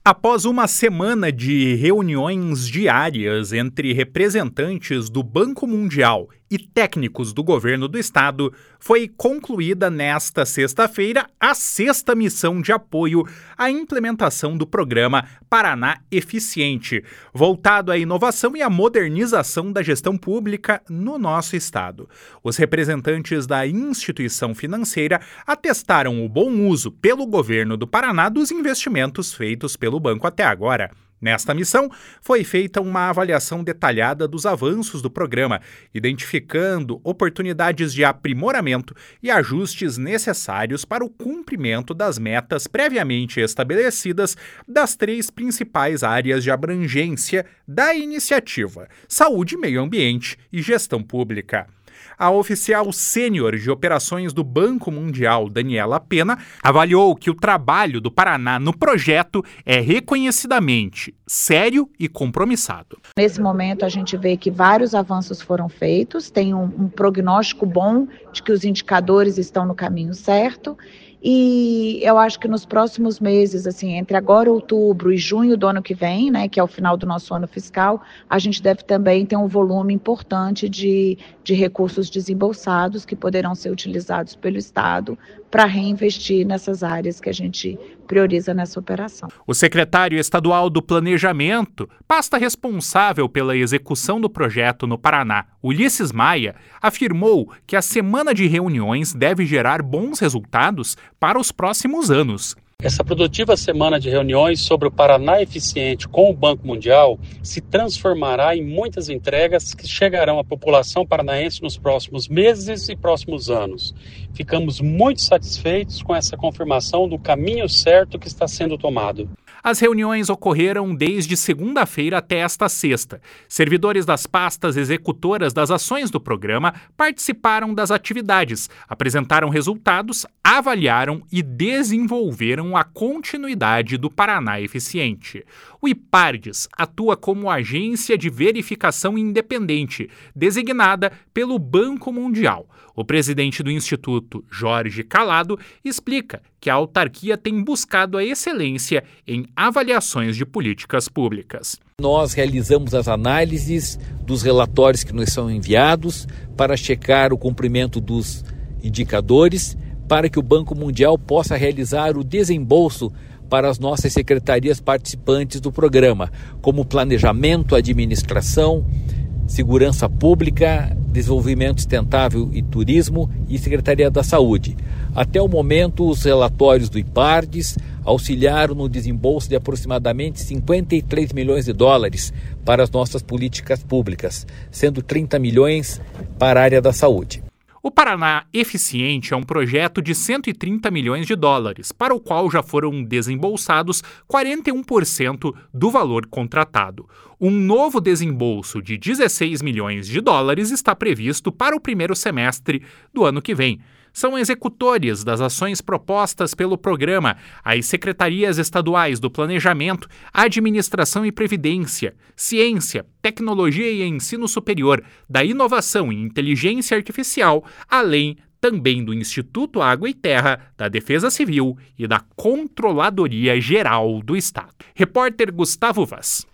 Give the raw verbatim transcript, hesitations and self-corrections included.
Após uma semana de reuniões diárias entre representantes do Banco Mundial e técnicos do governo do estado, foi concluída nesta sexta-feira a sexta missão de apoio à implementação do programa Paraná Eficiente, voltado à inovação e à modernização da gestão pública no nosso estado. Os representantes da instituição financeira atestaram o bom uso pelo governo do Paraná dos investimentos feitos pelo banco até agora. Nesta missão, foi feita uma avaliação detalhada dos avanços do programa, identificando oportunidades de aprimoramento e ajustes necessários para o cumprimento das metas previamente estabelecidas das três principais áreas de abrangência da iniciativa: saúde, meio ambiente e gestão pública. A oficial sênior de operações do Banco Mundial, Daniela Pena, avaliou que o trabalho do Paraná no projeto é reconhecidamente sério e compromissado. Nesse momento, a gente vê que vários avanços foram feitos, tem um, um prognóstico bom de que os indicadores estão no caminho certo. E eu acho que nos próximos meses, assim, entre agora, outubro e junho do ano que vem, né, que é o final do nosso ano fiscal, a gente deve também ter um volume importante de, de recursos desembolsados que poderão ser utilizados pelo Estado para reinvestir nessas áreas que a gente prioriza nessa operação. O secretário estadual do Planejamento, pasta responsável pela execução do projeto no Paraná, Ulisses Maia, afirmou que a semana de reuniões deve gerar bons resultados para os próximos anos. Essa produtiva semana de reuniões sobre o Paraná Eficiente com o Banco Mundial se transformará em muitas entregas que chegarão à população paranaense nos próximos meses e próximos anos. Ficamos muito satisfeitos com essa confirmação do caminho certo que está sendo tomado. As reuniões ocorreram desde segunda-feira até esta sexta. Servidores das pastas executoras das ações do programa participaram das atividades, apresentaram resultados, avaliaram e desenvolveram a continuidade do Paraná Eficiente. O IPARDES atua como agência de verificação independente, designada pelo Banco Mundial. O presidente do Instituto, Jorge Calado, explica que a autarquia tem buscado a excelência em avaliações de políticas públicas. Nós realizamos as análises dos relatórios que nos são enviados para checar o cumprimento dos indicadores, para que o Banco Mundial possa realizar o desembolso para as nossas secretarias participantes do programa, como planejamento, administração, segurança pública, desenvolvimento sustentável e turismo e Secretaria da Saúde. Até o momento, os relatórios do IPARDES auxiliaram no desembolso de aproximadamente cinquenta e três milhões de dólares para as nossas políticas públicas, sendo trinta milhões para a área da saúde. O Paraná Eficiente é um projeto de cento e trinta milhões de dólares, para o qual já foram desembolsados quarenta e um por cento do valor contratado. Um novo desembolso de dezesseis milhões de dólares está previsto para o primeiro semestre do ano que vem. São executores das ações propostas pelo programa as secretarias estaduais do Planejamento, Administração e Previdência, Ciência, Tecnologia e Ensino Superior, da Inovação e Inteligência Artificial, além também do Instituto Água e Terra, da Defesa Civil e da Controladoria Geral do Estado. Repórter Gustavo Vaz.